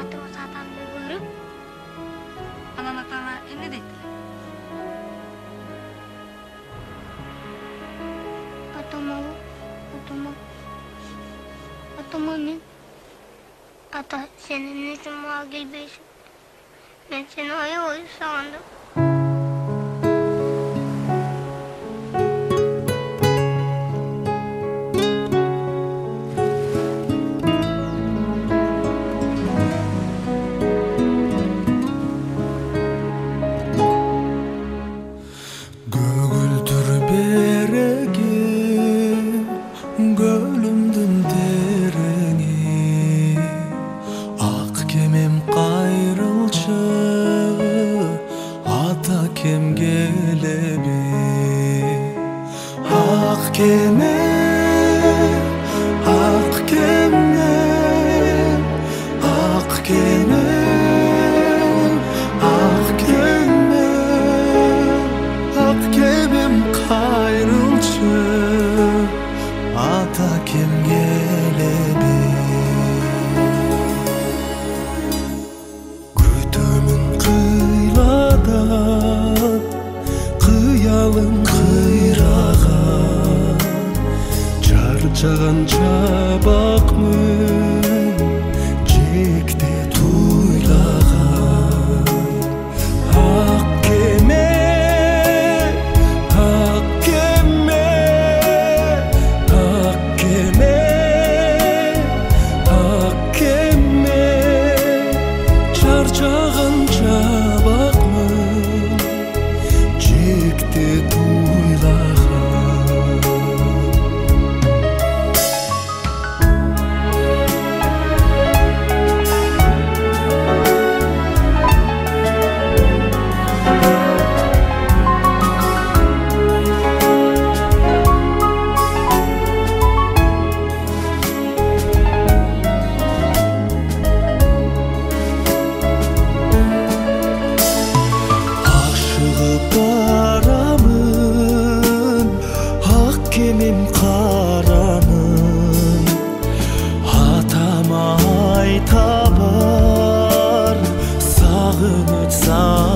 Atama satanды көрүп, анан атаңа эмне дейт? Atama ne? Ata senin ne için bana gelmiyorsun? Ben seni oyu sandım. Kөгүлдүр береги, көлүмдүн тереңи, ак кемем кайрылчы, ата кем келеби. Ак кеме, ак кеме, ак кеме, ак кеме, ак кемем кайрылчы, ата кем келеби. Күтөмүн кыйладан, кыялым кыйраган, чарчаган чабакмын, жекте туйлаган. Ак кеме, ак кеме, ак кеме, ак кеме, чарчаган чабакмын, жекте туйлаган. Ашыгып барамын, ак кемем карамын, атама айта бар, сагыныч